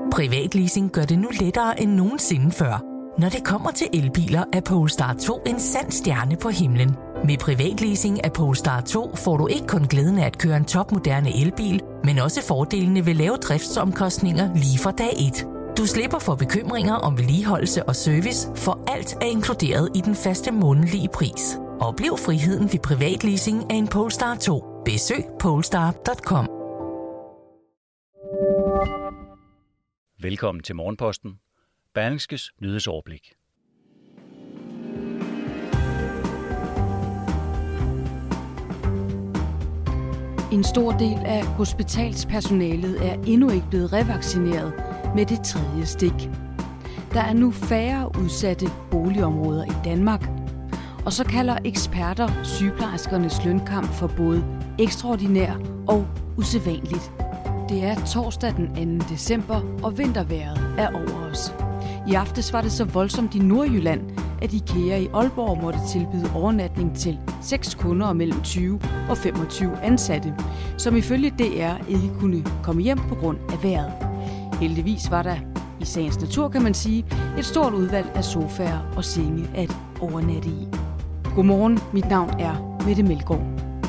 Privatleasing gør det nu lettere end nogensinde før. Når det kommer til elbiler, er Polestar 2 en sand stjerne på himlen. Med privatleasing af Polestar 2 får du ikke kun glæden af at køre en topmoderne elbil, men også fordelene ved lave driftsomkostninger lige fra dag 1. Du slipper for bekymringer om vedligeholdelse og service, for alt er inkluderet i den faste månedlige pris. Oplev friheden ved privatleasing af en Polestar 2. Besøg polestar.com. Velkommen til Morgenposten. Berlingskes nyhedsoverblik. En stor del af hospitalspersonalet er endnu ikke blevet revaccineret med det 3. stik. Der er nu færre udsatte boligområder i Danmark, og så kalder eksperter sygeplejerskernes lønkamp for både ekstraordinær og usædvanligt. Det er torsdag den 2. december, og vintervejret er over os. I aftes var det så voldsomt i Nordjylland, at IKEA i Aalborg måtte tilbyde overnatning til 6 kunder og mellem 20 og 25 ansatte, som ifølge DR ikke kunne komme hjem på grund af vejret. Heldigvis var der, i sagens natur kan man sige, et stort udvalg af sofaer og senge at overnatte i. Godmorgen, mit navn er Mette Melgaard.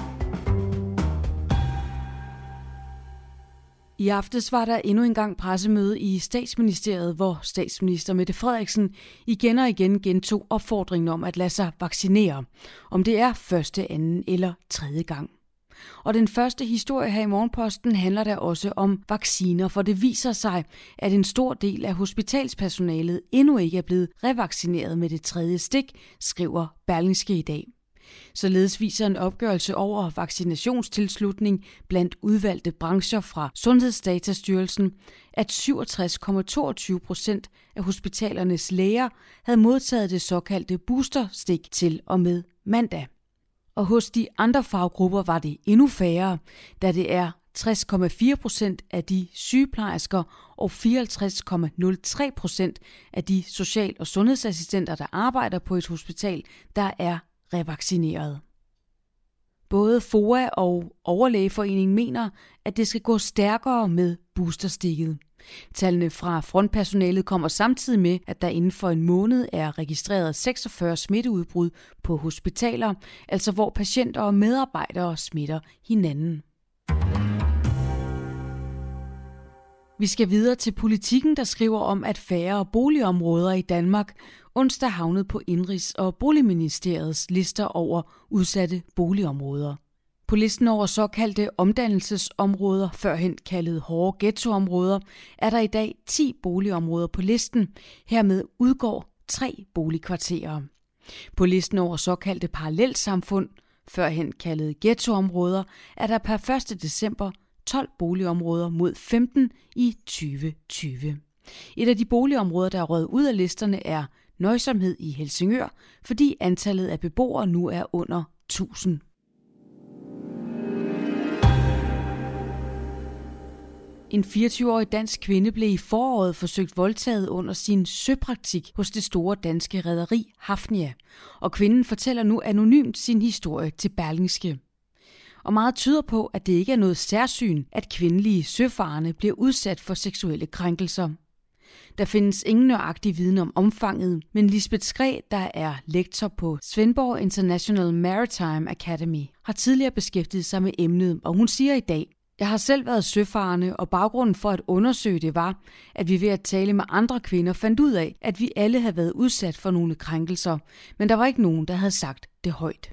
I aftes var der endnu engang pressemøde i Statsministeriet, hvor statsminister Mette Frederiksen igen og igen gentog opfordringen om at lade sig vaccinere, om det er første, anden eller tredje gang. Og den første historie her i Morgenposten handler der også om vacciner, for det viser sig, at en stor del af hospitalspersonalet endnu ikke er blevet revaccineret med det 3. stik, skriver Berlingske i dag. Således viser en opgørelse over vaccinationstilslutning blandt udvalgte brancher fra Sundhedsdatastyrelsen, at 67,22% af hospitalernes læger havde modtaget det såkaldte boosterstik til og med mandag. Og hos de andre faggrupper var det endnu færre, da det er 60,4% af de sygeplejersker og 54,03% af de social- og sundhedsassistenter, der arbejder på et hospital, der er revaccineret. Både FOA og Overlægeforeningen mener, at det skal gå stærkere med boosterstikket. Tallene fra frontpersonalet kommer samtidig med, at der inden for en måned er registreret 46 smitteudbrud på hospitaler, altså hvor patienter og medarbejdere smitter hinanden. Vi skal videre til Politikken, der skriver om, at færre boligområder i Danmark onsdag havnede på Indenrigs- og Boligministeriets lister over udsatte boligområder. På listen over såkaldte omdannelsesområder, førhen kaldet hårde ghettoområder, er der i dag 10 boligområder på listen. Hermed udgår 3 boligkvarterer. På listen over såkaldte parallelsamfund, førhen kaldet ghettoområder, er der per 1. december 12 boligområder mod 15 i 2020. Et af de boligområder, der er røget ud af listerne, er Nøjsomhed i Helsingør, fordi antallet af beboere nu er under 1000. En 24-årig dansk kvinde blev i foråret forsøgt voldtaget under sin søpraktik hos det store danske rederi Hafnia, og kvinden fortæller nu anonymt sin historie til Berlingske. Og meget tyder på, at det ikke er noget særsyn, at kvindelige søfarende bliver udsat for seksuelle krænkelser. Der findes ingen nøjagtig viden om omfanget, men Lisbeth Skræ, der er lektor på Svendborg International Maritime Academy, har tidligere beskæftiget sig med emnet, og hun siger i dag: "Jeg har selv været søfarende, og baggrunden for at undersøge det var, at vi ved at tale med andre kvinder fandt ud af, at vi alle havde været udsat for nogle krænkelser, men der var ikke nogen, der havde sagt det højt."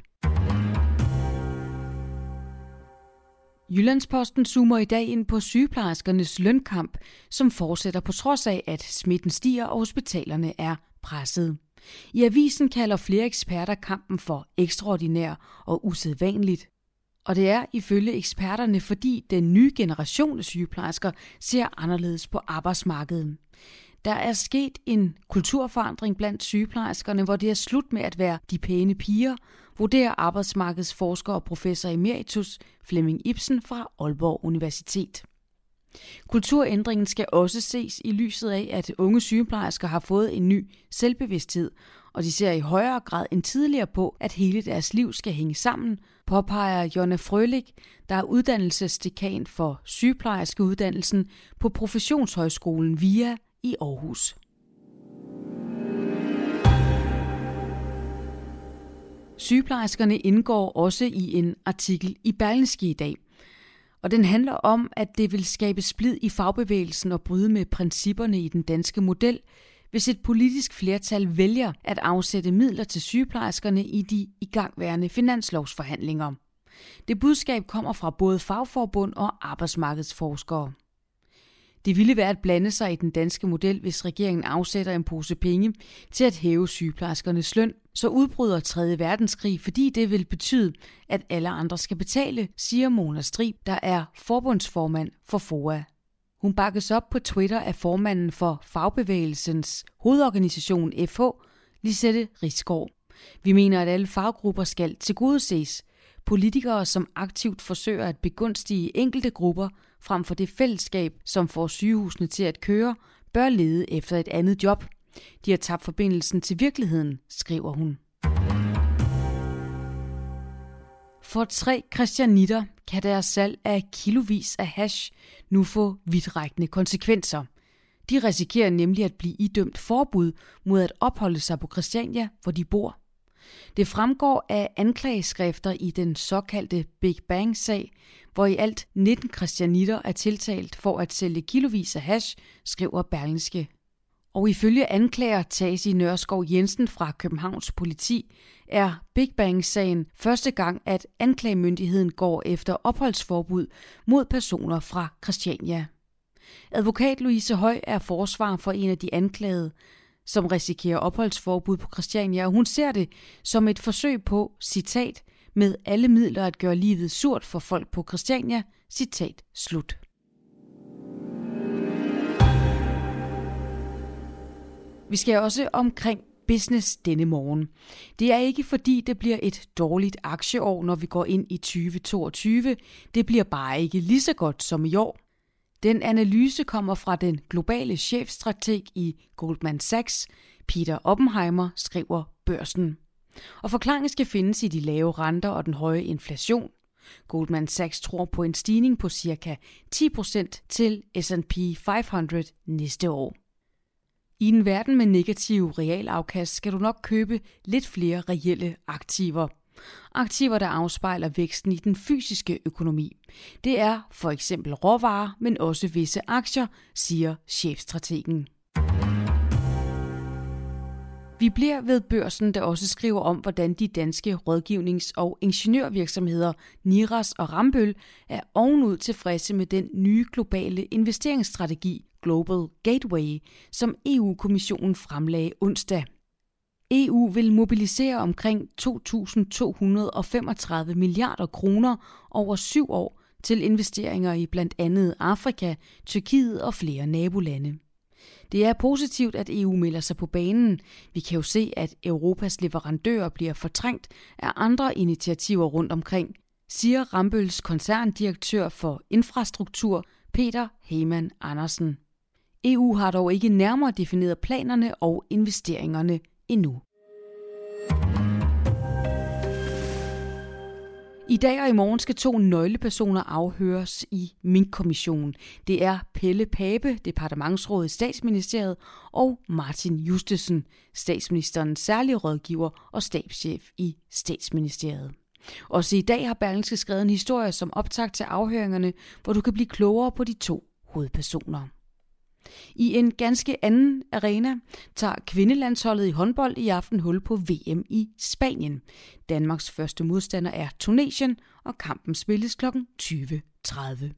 Jyllandsposten zoomer i dag ind på sygeplejerskernes lønkamp, som fortsætter på trods af, at smitten stiger og hospitalerne er presset. I avisen kalder flere eksperter kampen for ekstraordinær og usædvanligt. Og det er ifølge eksperterne, fordi den nye generation af sygeplejersker ser anderledes på arbejdsmarkedet. Der er sket en kulturforandring blandt sygeplejerskerne, hvor det er slut med at være de pæne piger, vurderer arbejdsmarkedsforsker og professor emeritus Flemming Ibsen fra Aalborg Universitet. Kulturændringen skal også ses i lyset af, at unge sygeplejersker har fået en ny selvbevidsthed, og de ser i højere grad end tidligere på, at hele deres liv skal hænge sammen, påpeger Jonna Frølich, der er uddannelsesdekan for sygeplejerskeuddannelsen på Professionshøjskolen VIA i Aarhus. Sygeplejerskerne indgår også i en artikel i Berlingske i dag, og den handler om, at det vil skabe splid i fagbevægelsen og bryde med principperne i den danske model, hvis et politisk flertal vælger at afsætte midler til sygeplejerskerne i de igangværende finanslovsforhandlinger. Det budskab kommer fra både fagforbund og arbejdsmarkedsforskere. Det ville være at blande sig i den danske model, hvis regeringen afsætter en pose penge til at hæve sygeplejerskernes løn, så udbryder 3. verdenskrig, fordi det vil betyde, at alle andre skal betale, siger Mona Strib, der er forbundsformand for FOA. Hun bakkes op på Twitter af formanden for fagbevægelsens hovedorganisation FH, Lisette Risgaard. Vi mener, at alle faggrupper skal tilgodeses. Politikere, som aktivt forsøger at begunstige enkelte grupper frem for det fællesskab, som får sygehusene til at køre, bør lede efter et andet job. De har tabt forbindelsen til virkeligheden, skriver hun. For 3 christianitter kan deres salg af kilovis af hash nu få vidtrækkende konsekvenser. De risikerer nemlig at blive idømt forbud mod at opholde sig på Christiania, hvor de bor. Det fremgår af anklageskrifter i den såkaldte Big Bang-sag, hvor i alt 19 christianitter er tiltalt for at sælge kilovis af hash, skriver Berlingske. Og ifølge anklager Tasi Nørskov Jensen fra Københavns politi er Big Bang-sagen første gang, at anklagemyndigheden går efter opholdsforbud mod personer fra Christiania. Advokat Louise Høj er forsvarer for en af de anklagede, som risikerer opholdsforbud på Christiania, og hun ser det som et forsøg på, citat, med alle midler at gøre livet surt for folk på Christiania, citat slut. Vi skal også omkring business denne morgen. Det er ikke fordi, det bliver et dårligt aktieår, når vi går ind i 2022. Det bliver bare ikke lige så godt som i år. Den analyse kommer fra den globale chefstrateg i Goldman Sachs, Peter Oppenheimer, skriver Børsen. Og forklaringen skal findes i de lave renter og den høje inflation. Goldman Sachs tror på en stigning på ca. 10% til S&P 500 næste år. I en verden med negativ realafkast skal du nok købe lidt flere reelle aktiver. Aktiver, der afspejler væksten i den fysiske økonomi. Det er for eksempel råvarer, men også visse aktier, siger chefstrategen. Vi bliver ved Børsen, der også skriver om, hvordan de danske rådgivnings- og ingeniørvirksomheder Niras og Rambøll er ovenud tilfredse med den nye globale investeringsstrategi Global Gateway, som EU-kommissionen fremlagde onsdag. EU vil mobilisere omkring 2.235 milliarder kroner over 7 år til investeringer i blandt andet Afrika, Tyrkiet og flere nabolande. Det er positivt, at EU melder sig på banen. Vi kan jo se, at Europas leverandører bliver fortrængt af andre initiativer rundt omkring, siger Rambølls koncerndirektør for infrastruktur, Peter Heyman Andersen. EU har dog ikke nærmere defineret planerne og investeringerne endnu. I dag og i morgen skal 2 nøglepersoner afhøres i Minkkommissionen. Det er Pelle Pape, departementsråd i Statsministeriet, og Martin Justesen, statsministerens særlige rådgiver og stabschef i Statsministeriet. Også i dag har Berlingske skrevet en historie som optakt til afhøringerne, hvor du kan blive klogere på de 2 hovedpersoner. I en ganske anden arena tager kvindelandsholdet i håndbold i aften hul på VM i Spanien. Danmarks første modstander er Tunesien, og kampen spilles kl. 20:30.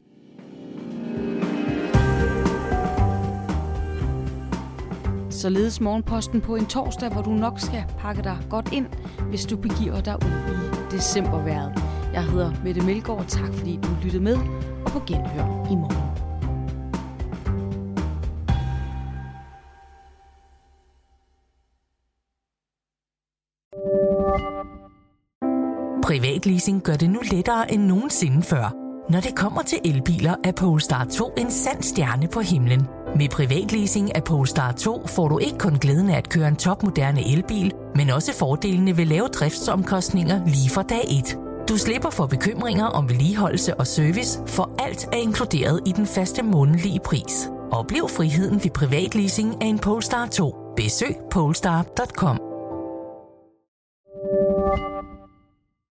Således morgenposten på en torsdag, hvor du nok skal pakke dig godt ind, hvis du begiver dig ud i decembervejret. Jeg hedder Mette Melgaard. Tak fordi du lyttede med, og på genhør i morgen. Privatleasing gør det nu lettere end nogensinde før. Når det kommer til elbiler, er Polestar 2 en sand stjerne på himlen. Med privatleasing af Polestar 2 får du ikke kun glæden af at køre en topmoderne elbil, men også fordelene ved lave driftsomkostninger lige fra dag 1. Du slipper for bekymringer om vedligeholdelse og service, for alt er inkluderet i den faste månedlige pris. Oplev friheden ved privatleasing af en Polestar 2. Besøg polestar.com.